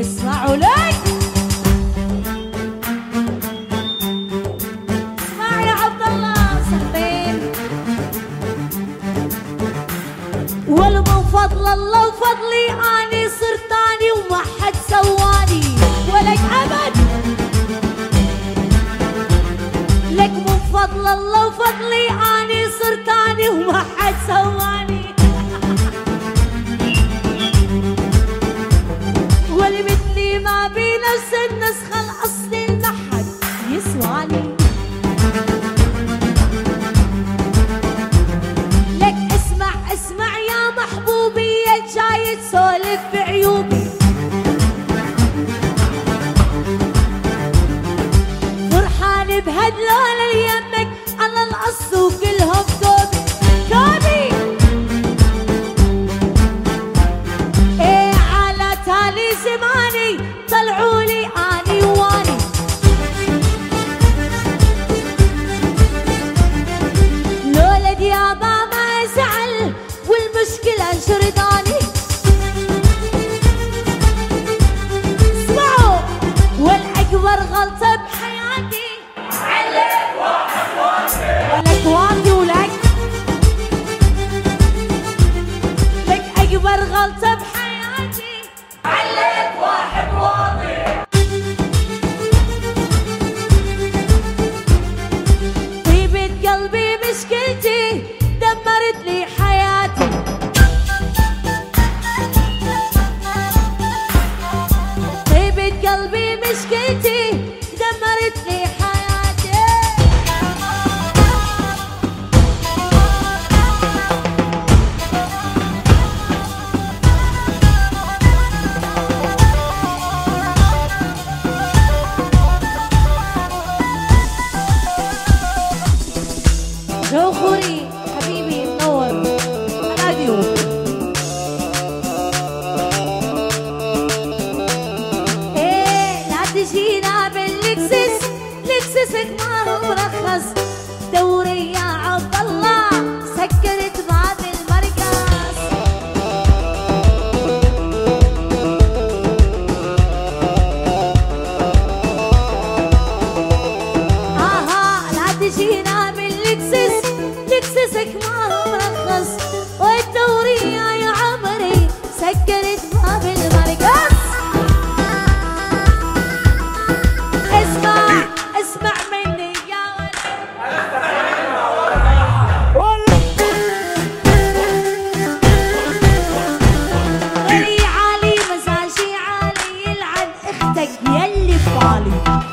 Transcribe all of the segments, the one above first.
اسمعوا لي، اسمع يا عبد الله صاحبين. والمن فضل الله وفضلي اني صرت اني وما حد سواني ولك ابد. لك من فضل الله وفضلي اني صرت اني وما حد سواني. والمثلي ما بنفس النسخة الأصلي ما حد يسواني. لك اسمع اسمع يا محبوبي يا جاي تسولف بعيوبي. فرحان بهدلول اليمك على القص وكلهم كوبي كوبي. ايه على تالي زماني طلعولي اني واني. لولد يا ماما زعل والمشكلة انشرداني. اسمعوا والاكبر غلطة بحياتي عليك واحد واطي. ولك واطي ولك لك اكبر غلطة بحياتي عليك واحد واطي. طيبة قلبي مشكلتي دمرت لي حياتي. طيبة قلبي مشكلتي دمرت لي حياتي. جوخري حبيبي منور راديو. ايه لا تجينا باللكسس، لكسسك ما هو مرخص. دوري يا عبد الله سكرت باب المرقص. لا تجينا باللكسس، لكسسك ما هو مرخص. والدورية يا عمري سكرت باب المرقص. اسمع اسمع مني يا ولي عالي مزاجي عالي يلعن اختك يلي ببالي.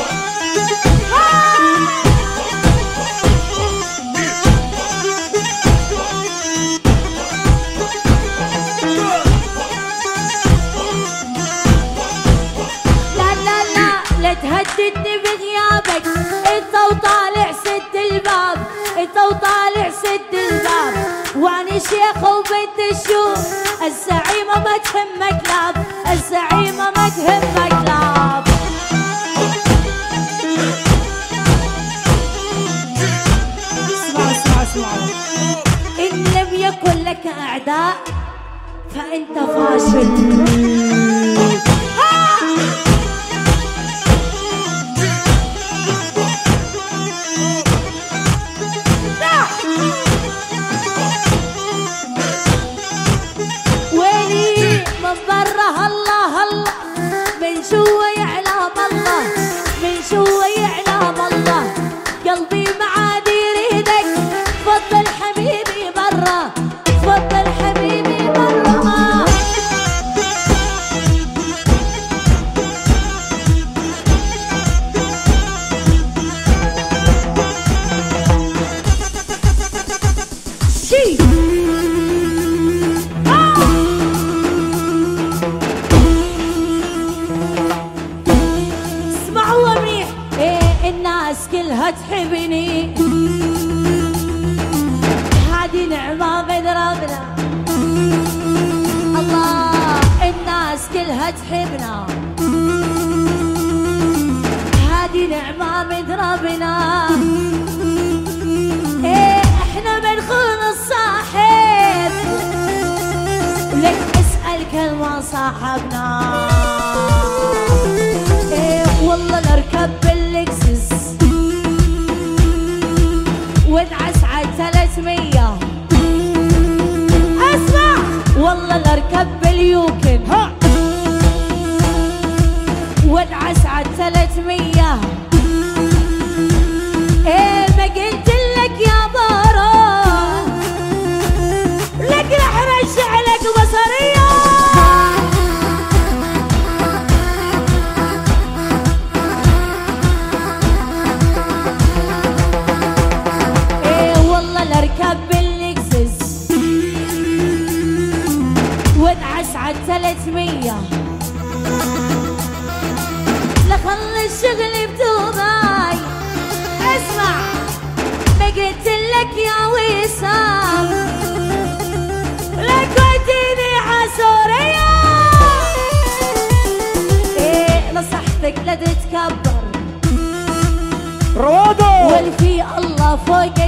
تهددني بغيابك انت وطالع سد الباب، انت وطالع سد الباب. واني شيخ وبنت الشوف الزعيمة ما تهمك لاب، الزعيمة ما تهمك لاب. اسمعوا اسمعوا ان لم يكن لك اعداء فانت فاشل. من جوا يعلم الله، من جوا يعلم الله. قلبي معادي يريدك تفضل حبيبي برا، تفضل حبيبي برا. شي الناس كلها تحبني، هذه نعمة من ربنا. الله الناس كلها تحبنا، هذه نعمة من ربنا. ايه احنا بنخون الصاحب، لك اسأل كل ما صاحبنا. والله لاركب باللكسس وادعس على 300. اسمع والله لاركب باليوكن وادعس على 300. ايه ما قلت لك يا بارون لك رح رجع لك بصريه. ايه والله لاركب باللكسس وادعس على 300. لخلص شغلي بدبي. اسمع ما قلت لك يا وسام لك وديني عسورية. ايه نصحتك لا تتكبر روادو والفي الله فوق